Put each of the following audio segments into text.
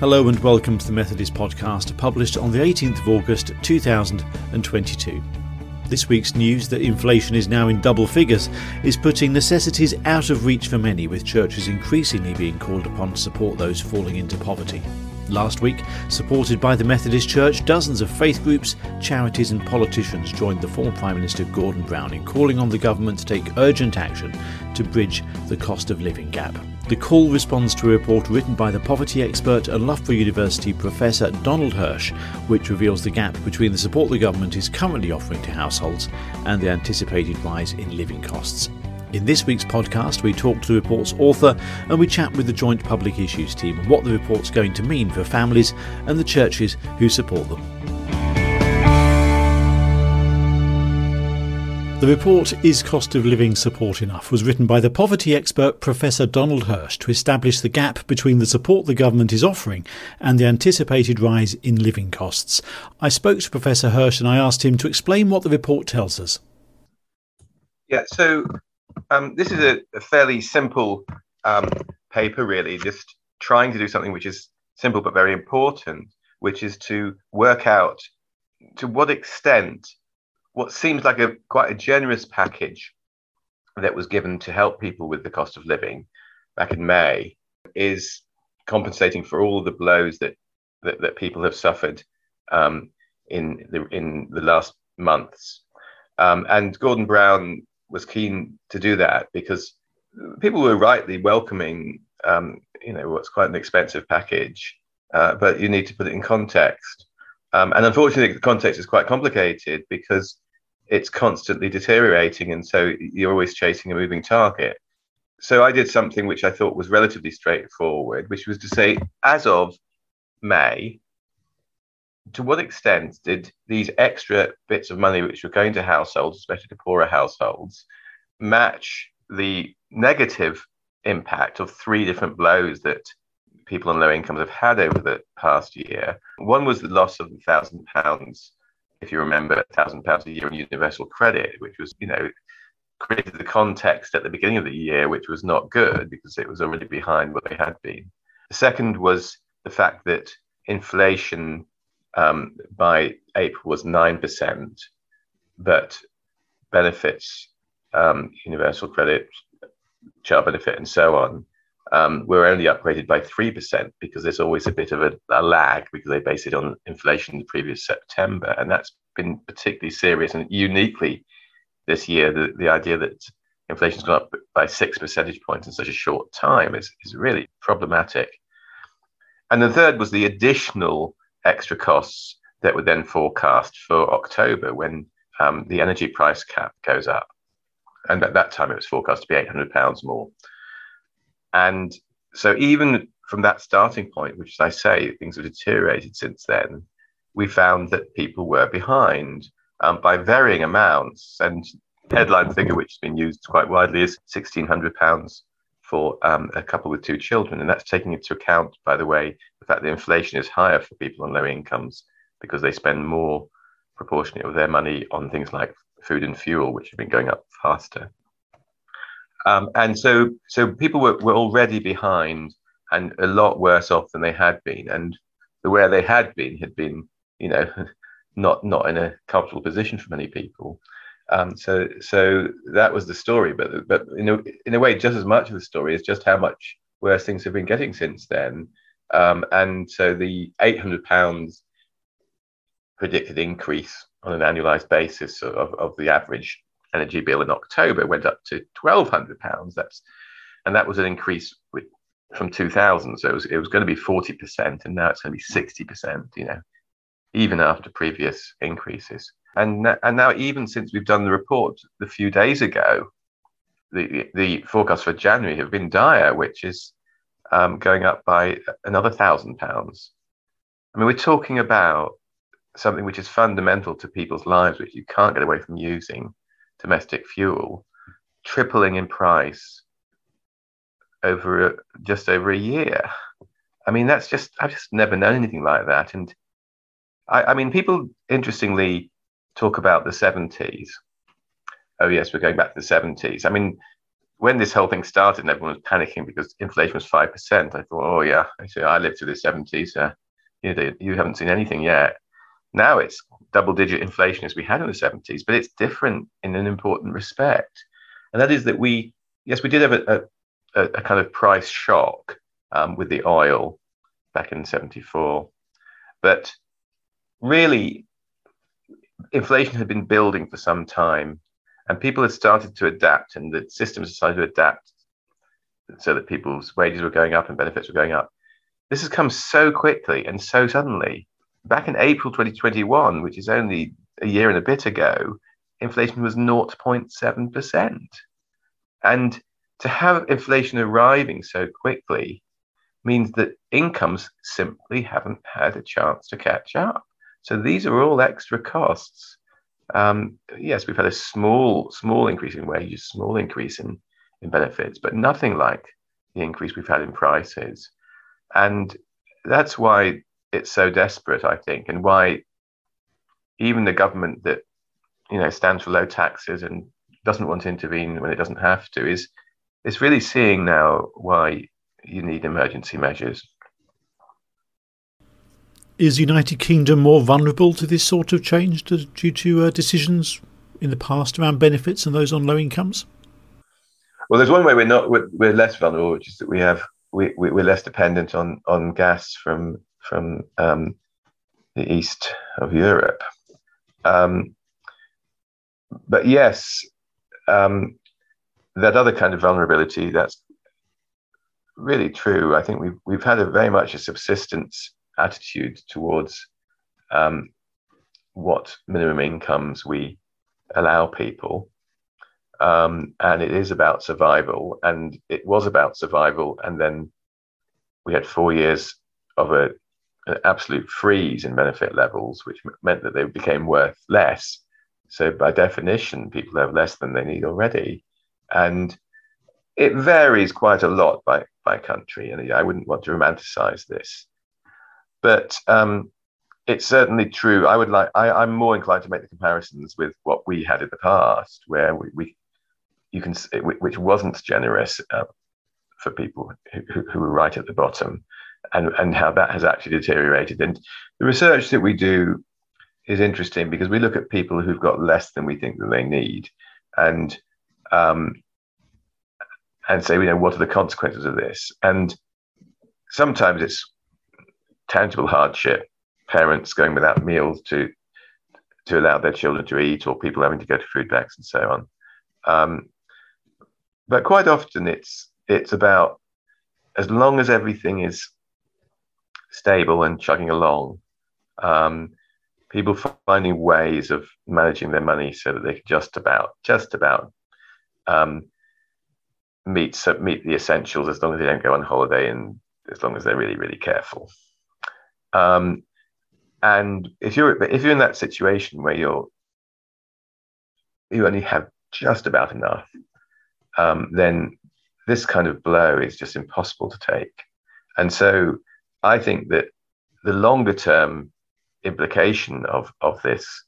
Hello and welcome to the Methodist Podcast, published on the 18th of August 2022. This week's news that inflation is now in double figures is putting necessities out of reach for many, with churches increasingly being called upon to support those falling into poverty. Last week, supported by the Methodist Church, dozens of faith groups, charities and politicians joined the former Prime Minister Gordon Brown in calling on the government to take urgent action to bridge the cost of living gap. The call responds to a report written by the poverty expert and Loughborough University Professor Donald Hirsch, which reveals the gap between the support the government is currently offering to households and the anticipated rise in living costs. In this week's podcast, we talk to the report's author and we chat with the Joint Public Issues team on what the report's going to mean for families and the churches who support them. The report, Is Cost of Living Support Enough?, was written by the poverty expert Professor Donald Hirsch to establish the gap between the support the government is offering and the anticipated rise in living costs. I spoke to Professor Hirsch and I asked him to explain what the report tells us. This is a fairly simple paper, really, just trying to do something which is simple but very important, which is to work out to what extent what seems like quite a generous package that was given to help people with the cost of living back in May is compensating for all of the blows that people have suffered in the last months. And Gordon Brown was keen to do that because people were rightly welcoming, what's quite an expensive package, but you need to put it in context. And unfortunately, the context is quite complicated because it's constantly deteriorating, and so you're always chasing a moving target. So I did something which I thought was relatively straightforward, which was to say, as of May, to what extent did these extra bits of money which were going to households, especially to poorer households, match the negative impact of three different blows that people on low incomes have had over the past year? One was the loss of £1,000, if you remember, £1,000 a year in universal credit, which was, created the context at the beginning of the year, which was not good because it was already behind what they had been. The second was the fact that inflation by April was 9%, but benefits, universal credit, child benefit, and so on, were only upgraded by 3% because there's always a bit of a lag because they base it on inflation the previous September. And that's been particularly serious, and uniquely this year, the idea that inflation's gone up by 6 percentage points in such a short time is really problematic. And the third was the additional extra costs that were then forecast for October when the energy price cap goes up. And at that time, it was forecast to be £800 more. And so even from that starting point, which, as I say, things have deteriorated since then, we found that people were behind by varying amounts. And the headline figure, which has been used quite widely, is £1,600 for a couple with two children. And that's taking into account, by the way, the fact that inflation is higher for people on low incomes because they spend more proportionate of their money on things like food and fuel, which have been going up faster. And so people were already behind and a lot worse off than they had been. And the where they had been, not in a comfortable position for many people. So that was the story. But in a way, just as much of the story is just how much worse things have been getting since then. And so the £800 predicted increase on an annualized basis of the average energy bill in October went up to £1,200. That was an increase from 2000. So it was going to be 40%, and now it's going to be 60%. Even after previous increases. And now, even since we've done the report a few days ago, the forecasts for January have been dire, which is going up by another £1,000. I mean, we're talking about something which is fundamental to people's lives, which you can't get away from using, domestic fuel, tripling in price just over a year. I mean, I've just never known anything like that. And I mean, people interestingly talk about the 70s. Oh yes, we're going back to the 70s. I mean, when this whole thing started and everyone was panicking because inflation was 5%, I thought, oh yeah, I lived through the 70s. You haven't seen anything yet. Now it's double-digit inflation as we had in the 70s, but it's different in an important respect, and that is that we did have a kind of price shock with the oil back in 74, but really inflation had been building for some time, and people had started to adapt, and the systems had started to adapt so that people's wages were going up and benefits were going up. This has come so quickly and so suddenly. Back in April 2021, which is only a year and a bit ago, inflation was 0.7%. And to have inflation arriving so quickly means that incomes simply haven't had a chance to catch up. So these are all extra costs. Yes, we've had a small increase in wages, small increase in benefits, but nothing like the increase we've had in prices. And that's why it's so desperate, I think, and why even the government that stands for low taxes and doesn't want to intervene when it doesn't have to is really seeing now why you need emergency measures. Is the United Kingdom more vulnerable to this sort of change due to decisions in the past around benefits and those on low incomes? Well, there's one way we're less vulnerable, which is that we're less dependent on gas from the east of Europe. But yes, that other kind of vulnerability, that's really true. I think we've had very much a subsistence attitude towards what minimum incomes we allow people. And it is about survival, and it was about survival. And then we had 4 years of an absolute freeze in benefit levels, which meant that they became worth less. So by definition, people have less than they need already. And it varies quite a lot by country. And I wouldn't want to romanticize this. But it's certainly true. I'm more inclined to make the comparisons with what we had in the past, where which wasn't generous for people who were right at the bottom, and how that has actually deteriorated. And the research that we do is interesting because we look at people who've got less than we think that they need, and say, what are the consequences of this? And sometimes it's tangible hardship, parents going without meals to allow their children to eat, or people having to go to food banks and so on. But quite often it's about, as long as everything is stable and chugging along, people finding ways of managing their money so that they can just about meet the essentials, as long as they don't go on holiday and as long as they're really, really careful. And if you're in that situation where you only have just about enough, then this kind of blow is just impossible to take. And so I think that the longer term implication of this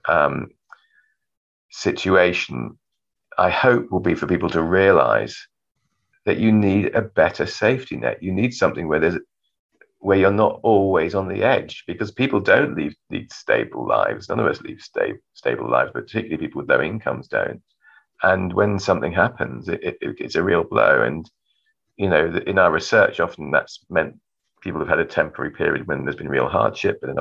situation, I hope, will be for people to realize that you need a better safety net. You need something where you're not always on the edge, because people don't lead stable lives. None of us lead stable lives, but particularly people with low incomes don't. And when something happens, it's a real blow. And, in our research, often that's meant people have had a temporary period when there's been real hardship, but then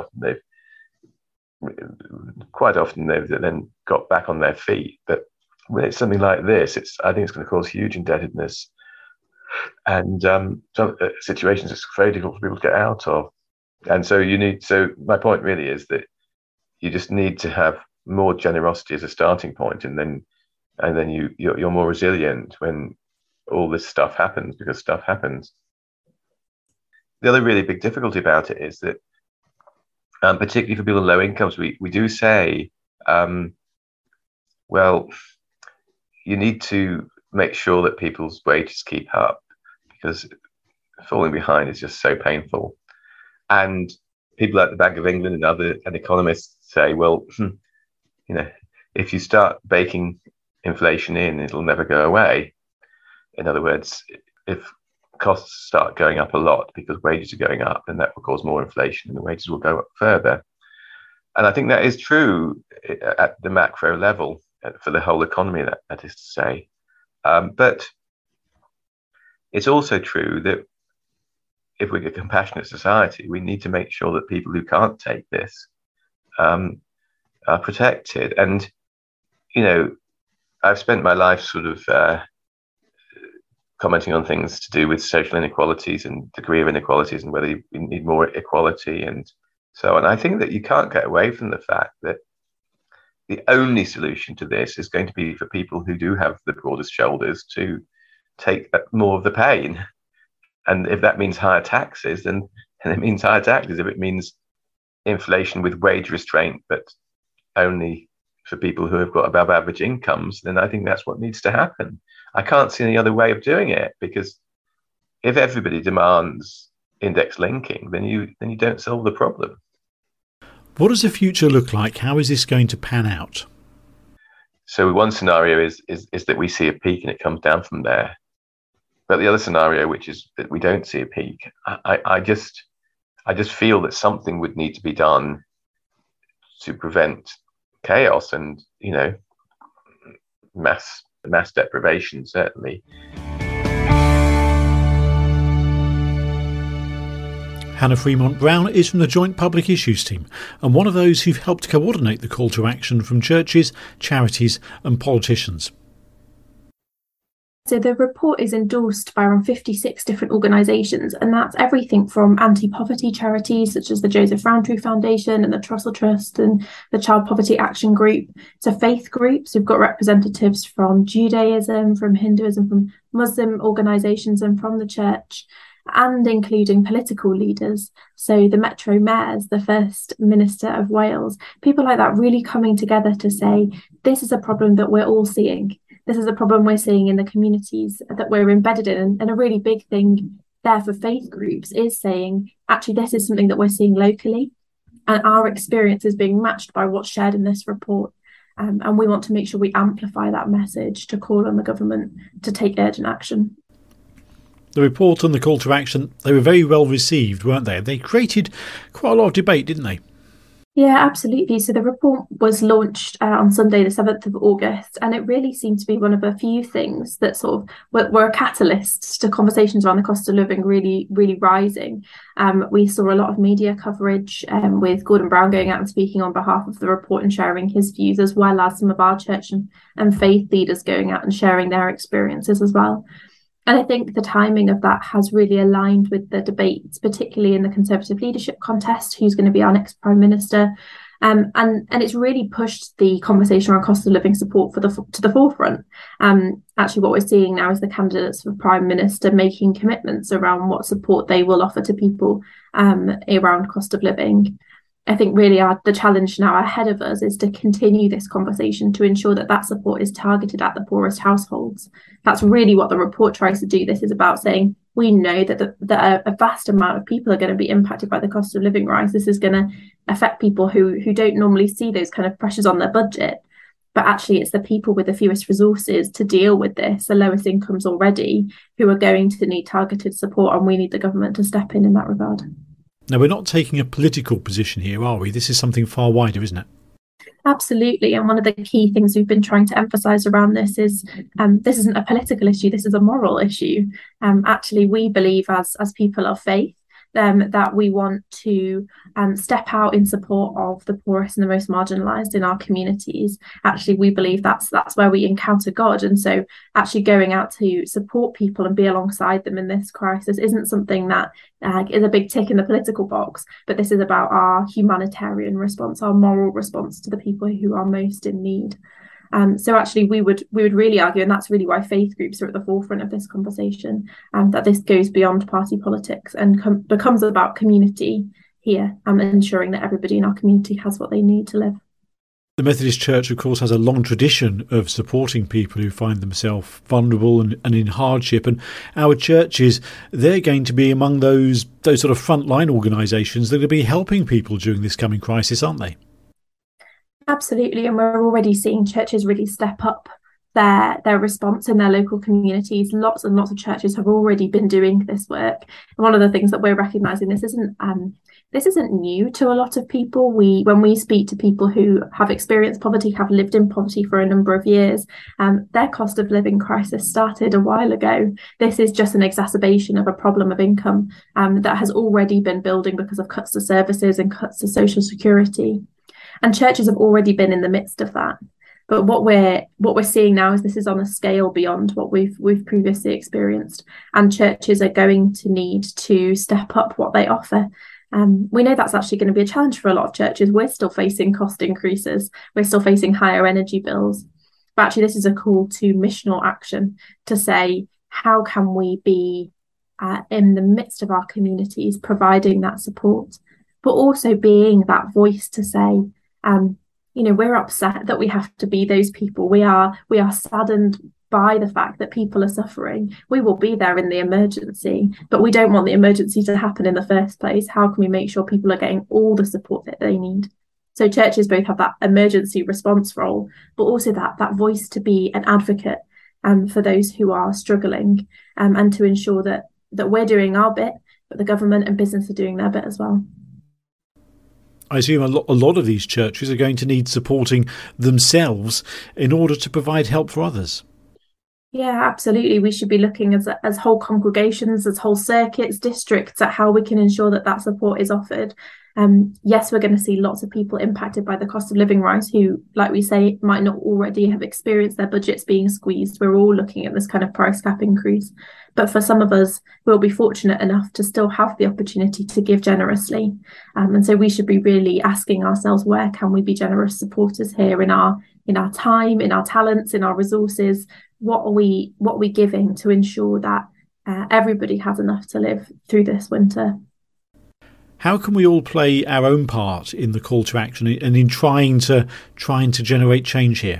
quite often they've then got back on their feet. But when it's something like this, I think it's going to cause huge indebtedness and some situations it's very difficult for people to get out of. And so my point really is that you just need to have more generosity as a starting point, and then you're more resilient when all this stuff happens, because stuff happens. The other really big difficulty about it is that, particularly for people with low incomes, we do say, well, you need to make sure that people's wages keep up, because falling behind is just so painful. And people like the Bank of England and economists say, well, if you start baking inflation in, it'll never go away. In other words, if costs start going up a lot because wages are going up, then that will cause more inflation and the wages will go up further. And I think that is true at the macro level for the whole economy, that is to say. But it's also true that if we're a compassionate society, we need to make sure that people who can't take this are protected. And, I've spent my life sort of commenting on things to do with social inequalities and degree of inequalities and whether we need more equality and so on. I think that you can't get away from the fact that the only solution to this is going to be for people who do have the broadest shoulders to take more of the pain. And if that means higher taxes, then it means higher taxes. If it means inflation with wage restraint, but only for people who have got above average incomes, then I think that's what needs to happen. I can't see any other way of doing it, because if everybody demands index linking, then you don't solve the problem. What does the future look like? How is this going to pan out? So one scenario is that we see a peak and it comes down from there. But the other scenario, which is that we don't see a peak, I just feel that something would need to be done to prevent chaos and, mass deprivation, certainly. Hannah Fremont-Brown is from the Joint Public Issues team and one of those who've helped coordinate the call to action from churches, charities and politicians. So the report is endorsed by around 56 different organisations, and that's everything from anti-poverty charities such as the Joseph Rowntree Foundation and the Trussell Trust and the Child Poverty Action Group, to faith groups. We've got representatives from Judaism, from Hinduism, from Muslim organisations and from the church, and including political leaders. So the Metro Mayors, the First Minister of Wales, people like that really coming together to say, this is a problem that we're all seeing. This is a problem we're seeing in the communities that we're embedded in. And a really big thing there for faith groups is saying, actually, this is something that we're seeing locally. And our experience is being matched by what's shared in this report. And we want to make sure we amplify that message to call on the government to take urgent action. The report and the call to action, they were very well received, weren't they? They created quite a lot of debate, didn't they? Yeah, absolutely. So the report was launched on Sunday, the 7th of August, and it really seemed to be one of a few things that sort of were a catalyst to conversations around the cost of living really, really rising. We saw a lot of media coverage with Gordon Brown going out and speaking on behalf of the report and sharing his views, as well as some of our church and faith leaders going out and sharing their experiences as well. And I think the timing of that has really aligned with the debates, particularly in the Conservative leadership contest, who's going to be our next Prime Minister. And it's really pushed the conversation around cost of living support to the forefront. Actually, what we're seeing now is the candidates for Prime Minister making commitments around what support they will offer to people around cost of living. I think really the challenge now ahead of us is to continue this conversation to ensure that support is targeted at the poorest households. That's really what the report tries to do. This is about saying we know that a vast amount of people are going to be impacted by the cost of living rise. This is going to affect people who don't normally see those kind of pressures on their budget. But actually, it's the people with the fewest resources to deal with this, the lowest incomes already, who are going to need targeted support, and we need the government to step in that regard. Now, we're not taking a political position here, are we? This is something far wider, isn't it? Absolutely. And one of the key things we've been trying to emphasise around this is this isn't a political issue, this is a moral issue. Actually, we believe as people of faith that we want to step out in support of the poorest and the most marginalised in our communities. Actually, we believe that's where we encounter God. And so actually going out to support people and be alongside them in this crisis isn't something that is a big tick in the political box, but this is about our humanitarian response, our moral response to the people who are most in need. So actually we would really argue, and that's really why faith groups are at the forefront of this conversation, that this goes beyond party politics and becomes about community here, and ensuring that everybody in our community has what they need to live. The Methodist Church, of course, has a long tradition of supporting people who find themselves vulnerable and in hardship. And our churches, they're going to be among those sort of frontline organisations that are going to be helping people during this coming crisis, aren't they? Absolutely, and we're already seeing churches really step up their response in their local communities. Lots and lots of churches have already been doing this work. And one of the things that we're recognising, this isn't new to a lot of people. When we speak to people who have experienced poverty, have lived in poverty for a number of years, their cost of living crisis started a while ago. This is just an exacerbation of a problem of income that has already been building because of cuts to services and cuts to social security. And churches have already been in the midst of that. But what we're seeing now is this is on a scale beyond what we've previously experienced, and churches are going to need to step up what they offer. We know that's actually going to be a challenge for a lot of churches. We're still facing cost increases. We're still facing higher energy bills. But actually, this is a call to missional action to say, how can we be in the midst of our communities providing that support, but also being that voice to say, we're upset that we have to be those people. We are saddened by the fact that people are suffering. We will be there in the emergency, but we don't want the emergency to happen in the first place. How can we make sure people are getting all the support that they need? So churches both have that emergency response role, but also that voice to be an advocate for those who are struggling, and to ensure that we're doing our bit, but the government and business are doing their bit as well. I assume a lot of these churches are going to need supporting themselves in order to provide help for others. Yeah, absolutely. We should be looking as whole congregations, as whole circuits, districts, at how we can ensure that support is offered. Yes, we're going to see lots of people impacted by the cost of living rise who, like we say, might not already have experienced their budgets being squeezed. We're all looking at this kind of price cap increase. But for some of us, we'll be fortunate enough to still have the opportunity to give generously. And so we should be really asking ourselves, where can we be generous supporters here in our time, in our talents, in our resources? What are we giving to ensure that everybody has enough to live through this winter? How can we all play our own part in the call to action and in trying to generate change here?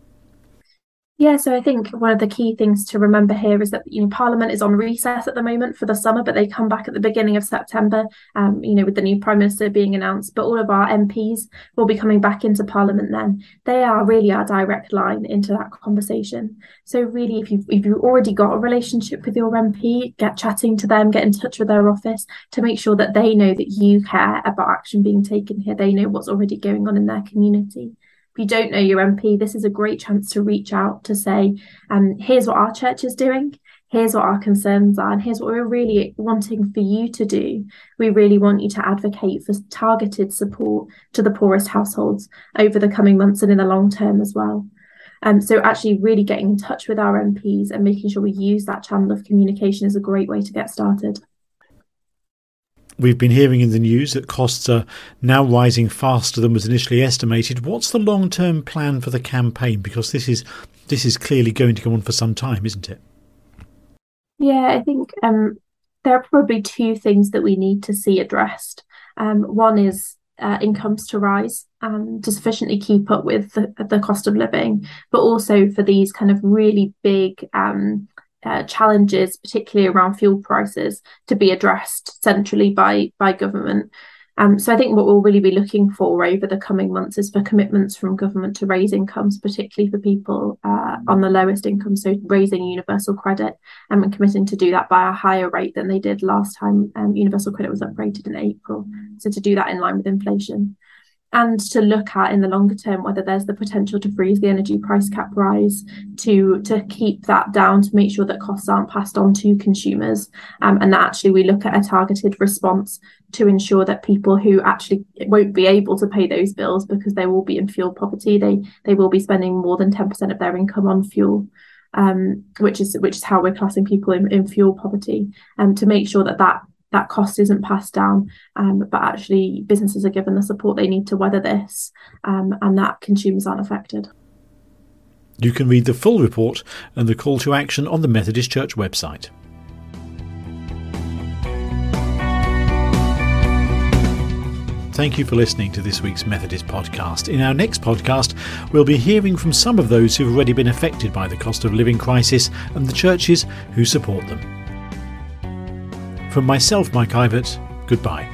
Yeah, so I think one of the key things to remember here is that Parliament is on recess at the moment for the summer, but they come back at the beginning of September, with the new Prime Minister being announced. But all of our MPs will be coming back into Parliament then. They are really our direct line into that conversation. So really, if you've already got a relationship with your MP, get chatting to them, get in touch with their office to make sure that they know that you care about action being taken here. They know what's already going on in their community. If you don't know your MP, this is a great chance to reach out to say, here's what our church is doing, here's what our concerns are, and here's what we're really wanting for you to do. We really want you to advocate for targeted support to the poorest households over the coming months and in the long term as well. So actually really getting in touch with our MPs and making sure we use that channel of communication is a great way to get started. We've been hearing in the news that costs are now rising faster than was initially estimated. What's the long-term plan for the campaign? Because this is clearly going to go on for some time, isn't it? Yeah, I think there are probably two things that we need to see addressed. One is incomes to rise to sufficiently keep up with the cost of living, but also for these kind of really big challenges, particularly around fuel prices, to be addressed centrally by government. So I think what we'll really be looking for over the coming months is for commitments from government to raise incomes, particularly for people on the lowest income, so raising universal credit and committing to do that by a higher rate than they did last time universal credit was upgraded in April. So to do that in line with inflation. And to look at in the longer term whether there's the potential to freeze the energy price cap rise, to keep that down, to make sure that costs aren't passed on to consumers, and that actually we look at a targeted response to ensure that people who actually won't be able to pay those bills because they will be in fuel poverty, they will be spending more than 10% of their income on fuel, which is how we're classing people in fuel poverty, to make sure that cost isn't passed down, but actually businesses are given the support they need to weather this, and that consumers aren't affected. You can read the full report and the call to action on the Methodist Church website. Thank you for listening to this week's Methodist podcast. In our next podcast, we'll be hearing from some of those who've already been affected by the cost of living crisis and the churches who support them. From myself, Mike Ivett, goodbye.